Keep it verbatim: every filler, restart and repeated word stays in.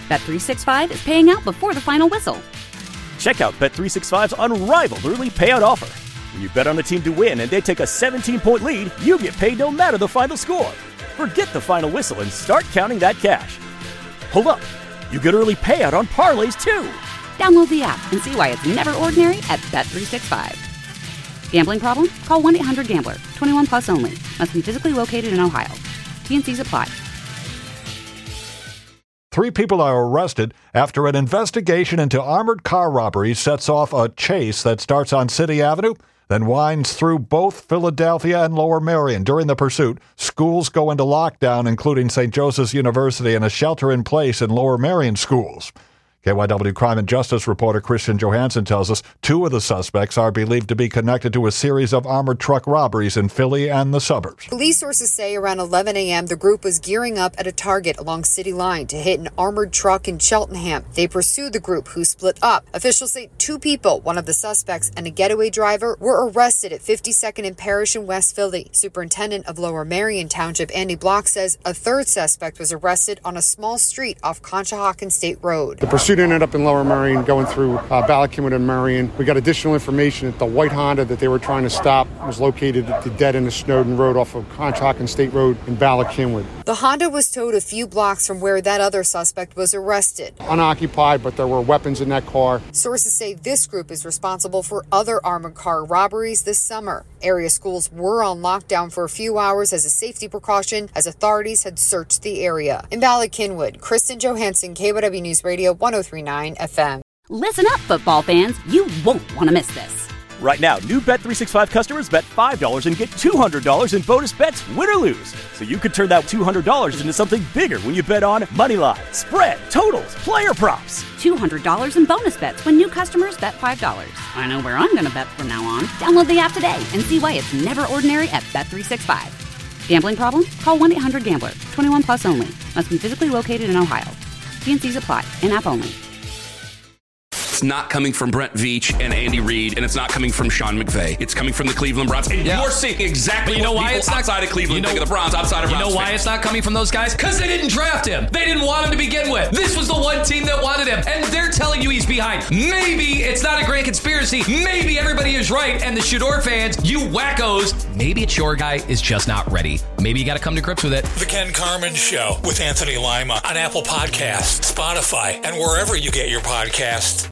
Bet three sixty-five is paying out before the final whistle. Check out Bet three sixty-five's unrivaled early payout offer. When you bet on a team to win and they take a seventeen-point lead, you get paid no matter the final score. Forget the final whistle and start counting that cash. Hold up. You get early payout on parlays, too. Download the app and see why it's never ordinary at Bet three sixty-five. Gambling problem? Call one eight hundred gambler. twenty-one plus only. Must be physically located in Ohio. T N Cs apply. Three people are arrested after an investigation into armored car robberies sets off a chase that starts on City Avenue, then winds through both Philadelphia and Lower Merion. During the pursuit, schools go into lockdown, including Saint Joseph's University and a shelter-in-place in Lower Merion schools. K Y W Crime and Justice reporter Christian Johansson tells us two of the suspects are believed to be connected to a series of armored truck robberies in Philly and the suburbs. Police sources say around eleven a.m. the group was gearing up at a Target along City Line to hit an armored truck in Cheltenham. They pursued the group, who split up. Officials say two people, one of the suspects and a getaway driver, were arrested at fifty-second and Parish in West Philly. Superintendent of Lower Merion Township, Andy Block, says a third suspect was arrested on a small street off Conshohocken State Road. The pursuit ended up in Lower Merion, going through uh, Ballackinwood and Merion. We got additional information that the white Honda that they were trying to stop was located at the dead end of Snowden Road off of Conshohocken State Road in Ballackinwood. The Honda was towed a few blocks from where that other suspect was arrested. Unoccupied, but there were weapons in that car. Sources say this group is responsible for other armored car robberies this summer. Area schools were on lockdown for a few hours as a safety precaution as authorities had searched the area. In Ballackinwood, Kristen Johansson, K Y W News Radio one oh three point nine F M. Listen up, football fans. You won't want to miss this. Right now, new Bet three sixty-five customers bet five dollars and get two hundred dollars in bonus bets, win or lose. So you could turn that two hundred dollars into something bigger when you bet on moneyline, spread, totals, player props. two hundred dollars in bonus bets when new customers bet five dollars. I know where I'm going to bet from now on. Download the app today and see why it's never ordinary at Bet three sixty-five. Gambling problem? Call one eight hundred gambler. twenty-one plus only. Must be physically located in Ohio. T N Cs apply. In-app only. It's not coming from Brent Veach and Andy Reid, and it's not coming from Sean McVay. It's coming from the Cleveland Browns. And yeah. You're seeing exactly but you know what why people it's not, outside of Cleveland you know, think of the Browns, outside of You Browns know why fans. it's not coming from those guys? Because they didn't draft him. They didn't want him to begin with. This was the one team that wanted him, and they're telling you he's behind. Maybe it's not a great conspiracy. Maybe everybody is right, and the Shador fans, you wackos, maybe it's your guy is just not ready. Maybe you got to come to grips with it. The Ken Carman Show with Anthony Lima on Apple Podcasts, Spotify, and wherever you get your podcasts.